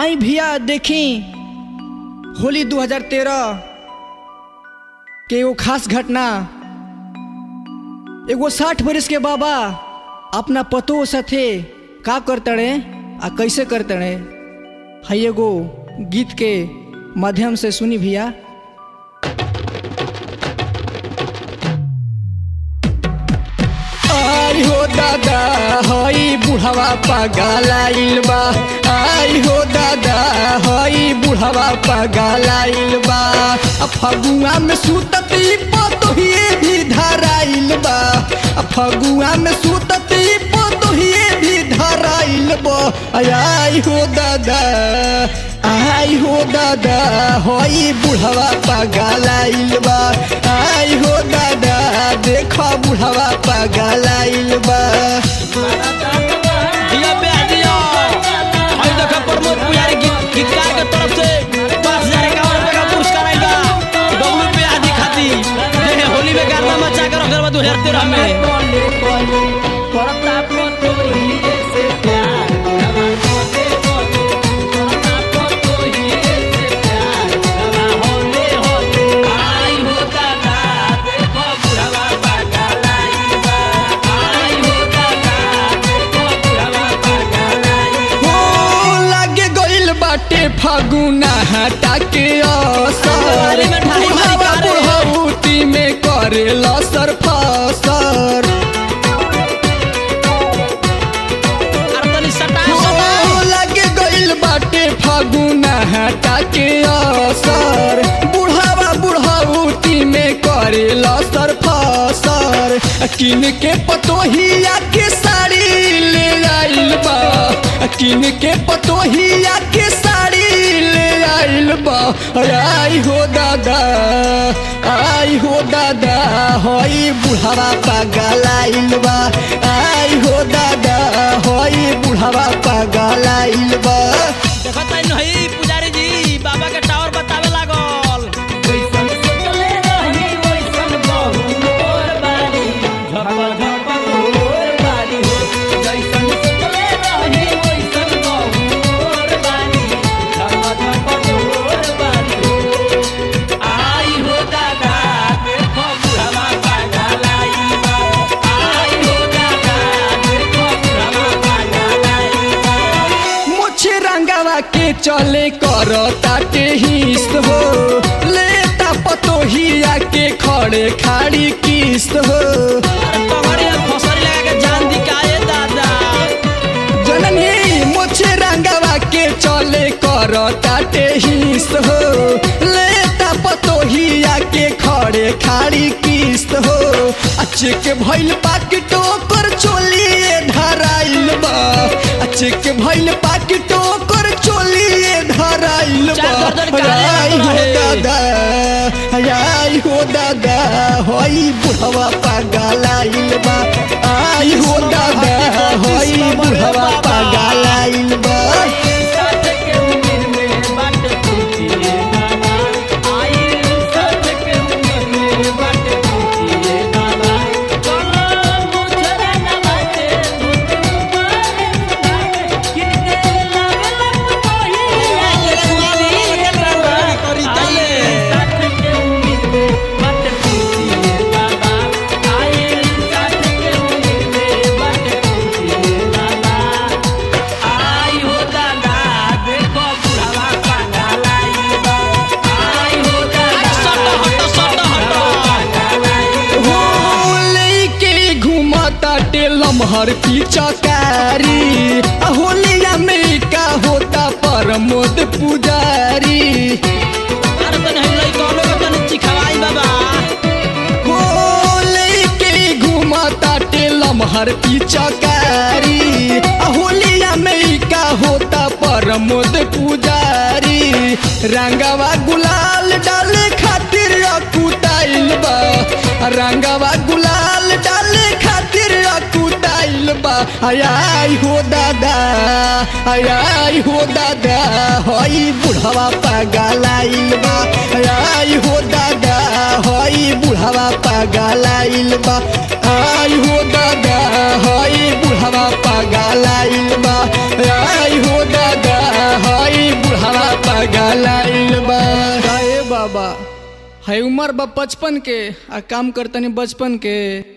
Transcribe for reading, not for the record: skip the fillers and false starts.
आई भैया देखी होली 2013 के एगो खास घटना। एगो 60 बरस के बाबा अपना पतो साथे का करतड़े आ कैसे करतड़े है एगो गीत के माध्यम से सुनी भैया। आई हो दादा हई बुढ़ावा पगलाइल बा, आई हो दादा हई बुढ़ावा पगलाइल बा। फगुआ में सुतती पतोहिए भी धराइल बा, फगुआ में सुतती पतोहिए भी धराइल बा। आई हो दादा, आई हो दादा हई बुढ़ावा पगलाइल बा, आई हो दादा देखो बुढ़ावा पगलाइल बा। दिया पे आ दिया और देखो प्रमोद पुजारी गीतकार के तरफ से 5051 रुपए का पुरस्कार आएगा डब्ल्यू पे आदि खाती ये होली में गाना मचा कर रखा 2013 में। फगुना हटा के असर बुढ़ाउती में करे लसर फसर। लगे गइल बाटे फगुना हटा के असर, बुढ़ावा बुढ़ाउती में करे लसर फसर। किन के पतोहिया के साड़ी ले आइल बा, किन के पतोहिया के साड़ी ले आइल बा। आई हो दादा, आई हो दादा हई बुढ़ावा पगलाइल बा, आई हो दादा हई बुढ़ावा पगलाइल बा। देखत नहीं पुजारी जी बाबा के टावर बतावे लागल कैसन सोचले रही वैसन बहु मोर बारी झपा झपा मोर बारी हो, जैसन सोचले रही वैसन बहु मोर बारी झपा झपा मोर बारी हो। आई हो दादा देखो बुढ़ावा पगलाइल बा, आई हो दादा देखो बुढ़ावा पगलाइल बा। मुझे रंगवा के चले करो ताटे हिस्त हो, लेता पतोहिया के खड़े खाड़ी किस्त हो। जननी मुझे रंगवा के चले करो ताटे हिस्त हो, लेता पतोहिया के खड़े खाड़ी किस्त हो। अचक भइल पाकिटो कर चोलिए धराइल बा, अचक भइल पाकिटो कर चोलिए धराइल बा। आई हो दादा, आई हो दादा हई बुढ़वा पगलाइल बा, आई हो दादा हई बुढ़वा पगलाइल बा। लमहर पिचकारी होलिया में का होता प्रमोद पुजारी। लमहर पिचकारी होलिया में का होता प्रमोद पुजारी। रंगवा गुलाल डाले खातिर कुटाइल बा, रंगवा गुलाल डाले खातिर कुटाइल बा। आई हो दादा, आई हो दादा हई बुढ़वा पगलाइल बा, आई हो दादा हई बुढ़वा पगलाइल बा, आई हो दादा हई बुढ़वा पगलाइल बा, आई हो दादा हई पगलाइल बा। काहे बाबा है उम्र बा 55 के आ काम करतनी बचपन के।